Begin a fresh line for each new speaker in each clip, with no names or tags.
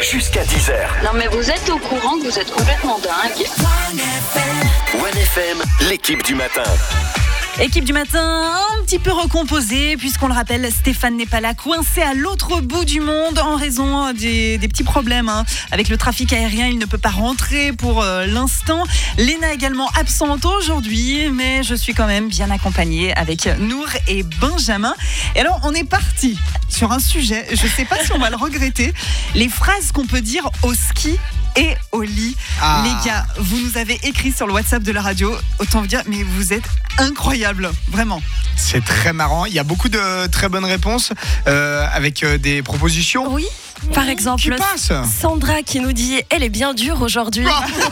jusqu'à 10h.
Non mais vous êtes au courant que vous êtes complètement dingue.
1FM, l'équipe du matin.
Équipe du matin, un petit peu recomposée, puisqu'on le rappelle, Stéphane n'est pas là, coincé à l'autre bout du monde en raison des petits problèmes avec le trafic aérien. Il ne peut pas rentrer pour l'instant. Léna également absente aujourd'hui, mais je suis quand même bien accompagnée avec Nour et Benjamin. Et alors, on est parti sur un sujet, je ne sais pas si on va le regretter, les phrases qu'on peut dire au ski et au lit. Les gars, vous nous avez écrit sur le WhatsApp de la radio, autant vous dire, mais vous êtes incroyables, vraiment.
C'est très marrant, il y a beaucoup de très bonnes réponses avec des propositions.
Oui, par exemple,
Qui passe
Sandra qui nous dit « Elle est bien dure aujourd'hui ».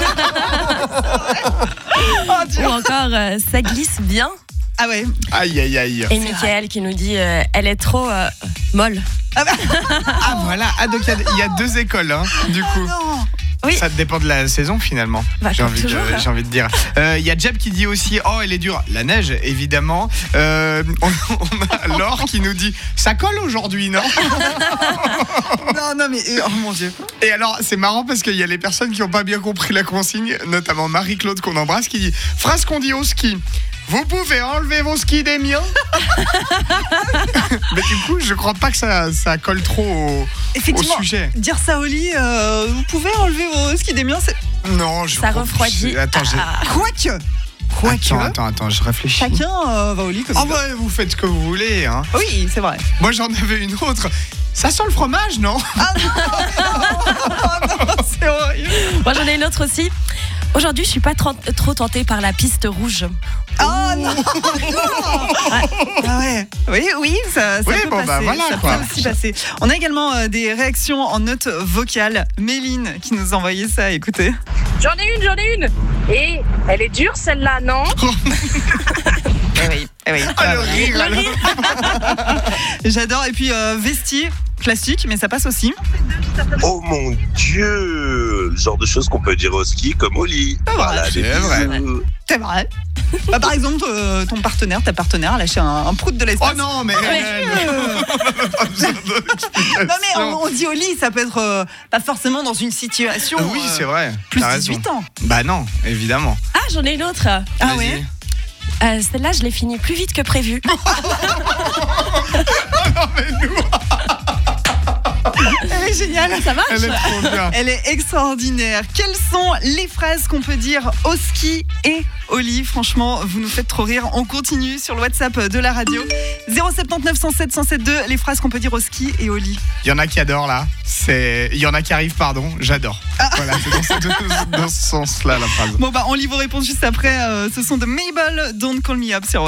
Ou encore « Ça glisse bien ».
Ah ouais.
Aïe, aïe, aïe.
Et Mickaël qui nous dit « Elle est trop molle ».
Ah voilà, donc il y a deux écoles du coup.
Non.
Oui.
Ça dépend de la saison finalement. J'ai envie de dire. Il y a Jeb qui dit aussi oh elle est dure. La neige évidemment. On a Laure qui nous dit ça colle aujourd'hui non.
Non mais oh mon Dieu.
Et alors c'est marrant parce qu'il y a les personnes qui n'ont pas bien compris la consigne, notamment Marie-Claude qu'on embrasse qui dit phrase qu'on dit au ski. Vous pouvez enlever vos skis des miens. Mais du coup, je crois pas que ça colle trop au sujet.
Dire ça au lit, vous pouvez enlever vos skis des miens, c'est...
Non,
ça refroidit.
Attends, Attends, je réfléchis.
Chacun va au lit comme
ça.
ça.
Ouais, vous faites ce que vous voulez. Hein.
Oui, c'est vrai.
Moi, j'en avais une autre. Ça sent le fromage, non?
Ah non, c'est horrible.
Moi, j'en ai une autre aussi. Aujourd'hui, je suis pas trop tentée par la piste rouge.
Oh non. Ah ouais. Oui, ça
oui,
peut
bon,
passer.
Bah, voilà,
ça
quoi.
peut aussi passer. On a également des réactions en note vocale. Méline qui nous a envoyé ça, écoutez.
J'en ai une. Et elle est dure celle-là, non?
Eh oui.
Ah, le rire, alors.
J'adore. Et puis Vesti, classique, mais ça passe aussi.
Oh mon Dieu, le genre de choses qu'on peut dire au ski comme au lit. Voilà,
c'est vrai.
C'est vrai. Bah, par exemple, ta partenaire a lâché un prout de l'espace.
Oh non, mais pas besoin d'explication.
Non mais on dit au lit, ça peut être pas forcément dans une situation.
Oui, c'est vrai.
Plus
T'as
18
raison.
ans.
Bah non, évidemment.
Ah, j'en ai une autre.
Ah
Vas-y.
ouais.
Celle-là, je l'ai finie plus vite que prévu.
Non, mais nous.
Elle est géniale.
Ça marche.
Elle est trop bien.
Elle est extraordinaire. Quelles sont les phrases qu'on peut dire au ski et au lit? Franchement, vous nous faites trop rire. On continue sur le WhatsApp de la radio. 079 107 107 les phrases qu'on peut dire au ski et au lit.
Il y en a qui adorent là. Il y en a qui arrivent, pardon. J'adore. Voilà, c'est dans ce sens-là la phrase.
Bon bah on lit vos réponses juste après. Ce sont de Mabel, Don't Call Me Up sur